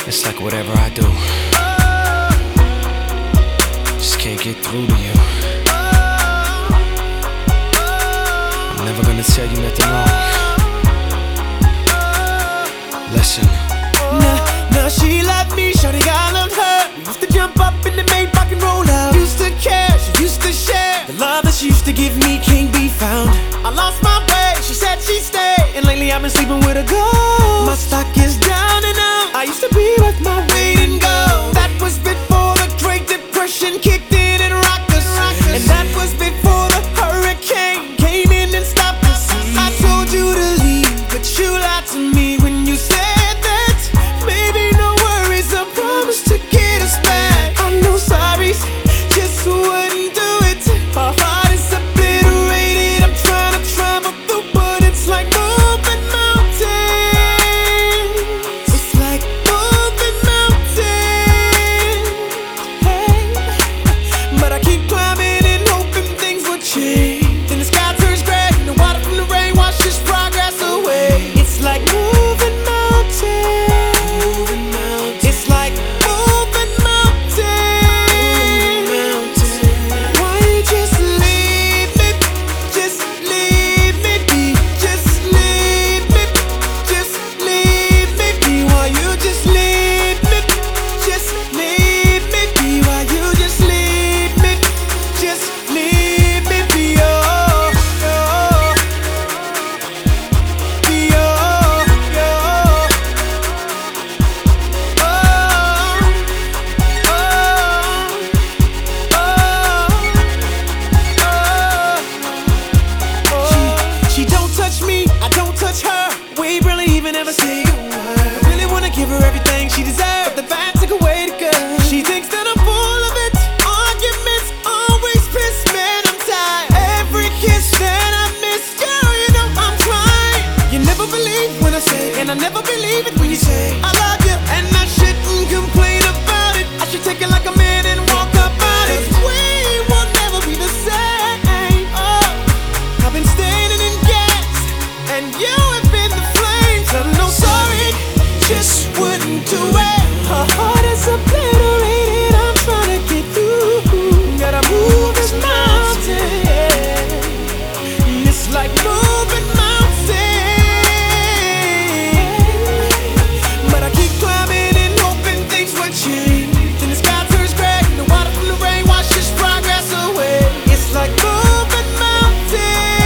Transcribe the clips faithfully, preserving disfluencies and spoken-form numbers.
It's like whatever I do, just can't get through to you. I'm never gonna tell you nothing wrong. Listen. Now, now she loved me, shawty, I loved her. We used to jump up in the Maybach and roll out. Used to care, she used to share. The love that she used to give me can't be found. I lost my way, she said she'd stay, and lately I've been sleeping with a ghost. My stock is down and out. I used to be worth my weight in gold. That was before the Great Depression kicked in and rocked us. And that was before the hurricane came in and stopped us. I told you to leave, but you lied to me when you said that. Baby, no worries, I promise to get us back. I know sorries just wouldn't do it. Our heart is obliterated. I'm trying to travel through, but it's like moving mountains. It's like moving mountains. Hey, but I keep climbing and hoping things will change. Then the sky turns gray, and the water from the rain washes progress away. It's like moving mountains. It's like moving mountains. Why you just leave me? Just leave me be. Just leave me. Just leave me be. Why you just leave me? Just leave me be. Why you just leave me? Just leave me be. Oh, oh. Be oh, oh. She, she don't touch me, I don't touch her. We barely even ever say a word. I really wanna give her everything she deserves, but the bad took away the good. She thinks that I'm full of it. Arguments always piss me, and I'm tired. Every kiss that I miss, girl, you know I'm trying. You never believe when I say, and I never believe it when you say I love you, and I shouldn't complain about it. I should take it like a man and walk about it. 'Cause we will never be the same. Oh, I've been standing in gas, and you have been the flames. I'm no sorry, just wouldn't do it. Her heart is obliterated. I'm trying to get through. Gotta move this mountain. It's like moving mountains. But I keep climbing and hoping things will change. Then the sky turns gray, and the water from the rain washes progress away. It's like moving mountains.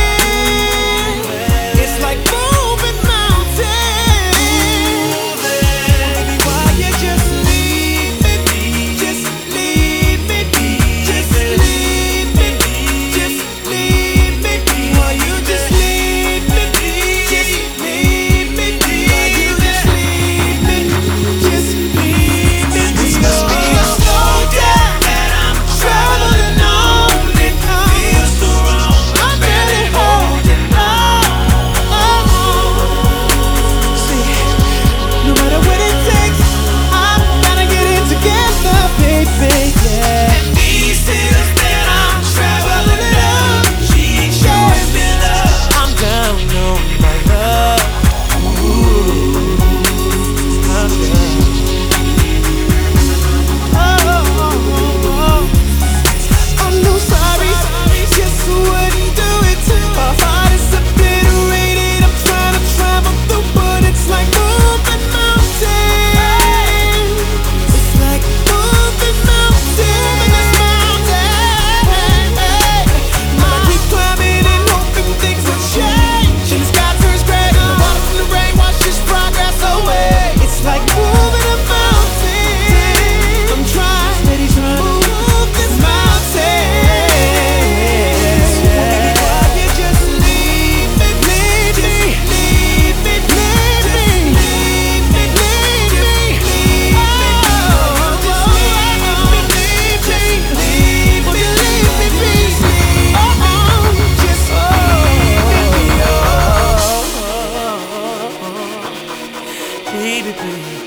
It's like moving mountains. Baby, why you just leave me be? Just leave me be. Just leave me be. Just leave me be. Why you just leave me be? Just leave me be. Why you just leave me? Just leave me be. This must be a slow down that I'm traveling on. It feels so wrong. I'm barely holding on. See, no matter what it takes, I'm gonna get it together, baby. Yeah. And these hills that I'm traveling up, she ain't showing me love. I'm down on my love. Ooh, I'm down. Oh, oh, oh, oh. I'm no sorry, just wouldn't do it. Our heart is obliterated. I'm trying to travel through, but it's like moving mountains. It's like moving mountains. But I keep climbing and hoping things will change. And the sky turns gray, and the water from the rain washes progress away. It's like moving a mountain. I'm trying, steady trying to move this mountain. Baby, why you just leave me, leave me, leave me, leave me, leave me, leave me, leave me. Oh, just leave me, leave me, leave me, leave me be. Oh, just leave me be. Oh, baby, baby.